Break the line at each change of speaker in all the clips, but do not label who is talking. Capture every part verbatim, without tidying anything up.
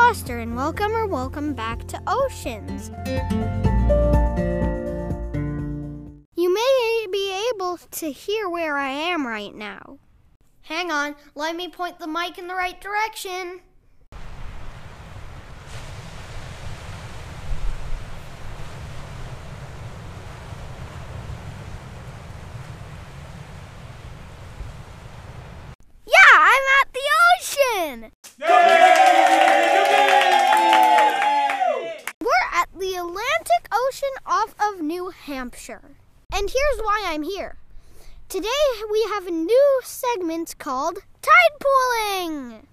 Foster, and welcome or welcome back to Oceans. You may be able to hear where I am right now. Hang on, let me point the mic in the right direction. Yeah, I'm at the ocean! We're at the Atlantic Ocean off of New Hampshire. And here's why I'm here. Today we have a new segment called Tide Pooling.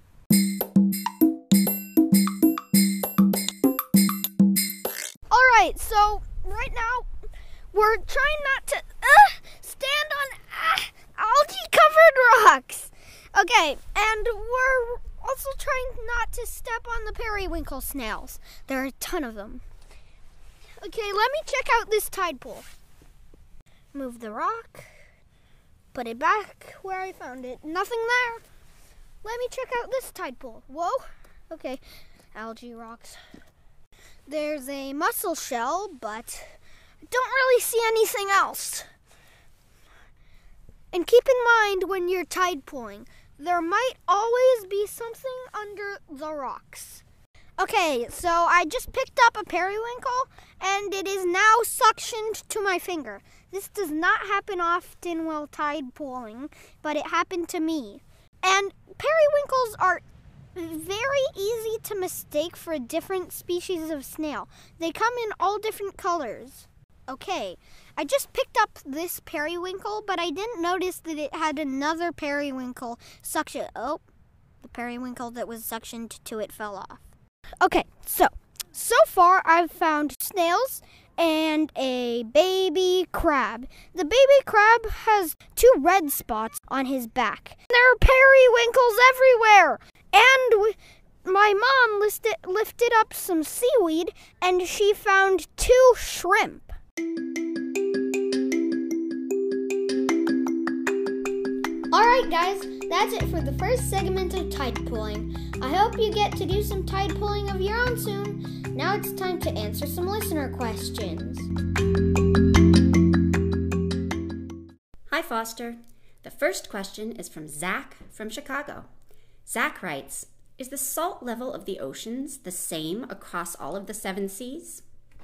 Alright, so right now we're trying not to uh, stand on uh, algae-covered rocks. Okay, and we're also trying not to step on the periwinkle snails. There are a ton of them. Okay, let me check out this tide pool. Move the rock. Put it back where I found it. Nothing there. Let me check out this tide pool. Whoa. Okay, algae rocks. There's a mussel shell, but I don't really see anything else. And keep in mind when you're tide pooling, there might always be something under the rocks. Okay, so I just picked up a periwinkle, and it is now suctioned to my finger. This does not happen often while tide pooling, but it happened to me. And periwinkles are very easy to mistake for different species of snail. They come in all different colors. Okay, I just picked up this periwinkle, but I didn't notice that it had another periwinkle suction. Oh, the periwinkle that was suctioned to it fell off. Okay, so, so far I've found snails and a baby crab. The baby crab has two red spots on his back. There are periwinkles everywhere. And we, my mom listed, lifted up some seaweed and she found two shrimp. Alright guys, that's it for the first segment of tide pooling. I hope you get to do some tide pooling of your own soon. Now it's time to answer some listener questions.
Hi Foster. The first question is from Zach from Chicago. Zach writes, is the salt level of the oceans the same across all of the seven seas?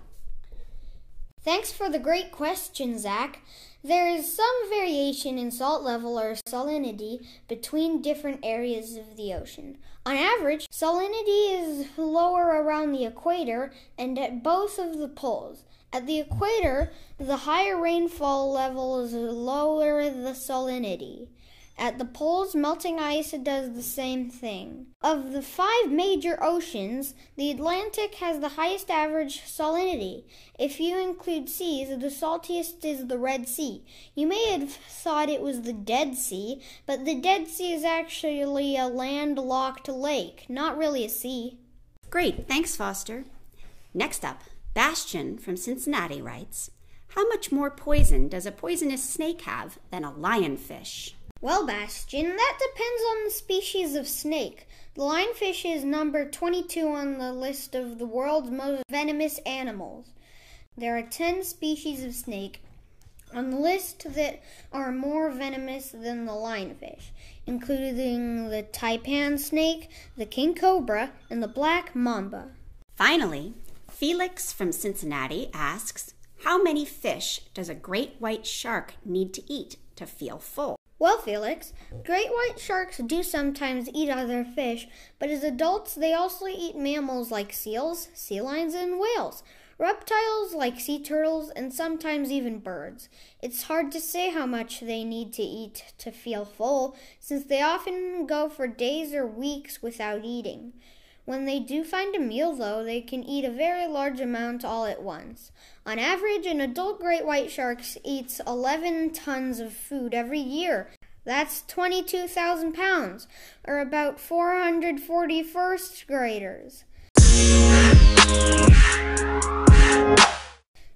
Thanks for the great question, Zach. There is some variation in salt level or salinity between different areas of the ocean. On average, salinity is lower around the equator and at both of the poles. At the equator, the higher rainfall level is lower the salinity. At the poles, melting ice does the same thing. Of the five major oceans, the Atlantic has the highest average salinity. If you include seas, the saltiest is the Red Sea. You may have thought it was the Dead Sea, but the Dead Sea is actually a landlocked lake, not really a sea.
Great, thanks Foster. Next up, Bastian from Cincinnati writes, how much more poison does a poisonous snake have than a lionfish?
Well, Bastian, that depends on the species of snake. The lionfish is number twenty-two on the list of the world's most venomous animals. There are ten species of snake on the list that are more venomous than the lionfish, including the taipan snake, the king cobra, and the black mamba.
Finally, Felix from Cincinnati asks, how many fish does a great white shark need to eat to feel full?
Well, Felix, great white sharks do sometimes eat other fish, but as adults they also eat mammals like seals, sea lions, and whales, reptiles like sea turtles, and sometimes even birds. It's hard to say how much they need to eat to feel full, since they often go for days or weeks without eating. When they do find a meal, though, they can eat a very large amount all at once. On average, an adult great white shark eats eleven tons of food every year. That's twenty-two thousand pounds, or about four hundred forty first graders.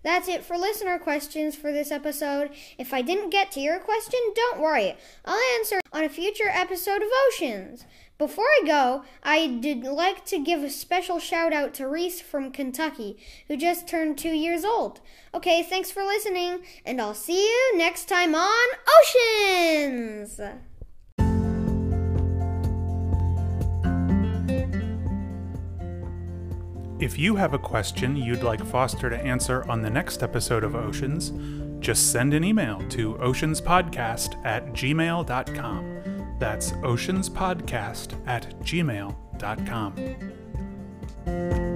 That's it for listener questions for this episode. If I didn't get to your question, don't worry. I'll answer on a future episode of Oceans. Before I go, I'd like to give a special shout out to Reese from Kentucky, who just turned two years old. Okay, thanks for listening, and I'll see you next time on Oceans!
If you have a question you'd like Foster to answer on the next episode of Oceans, just send an email to oceanspodcast at gmail dot com. That's oceanspodcast at gmail dot com.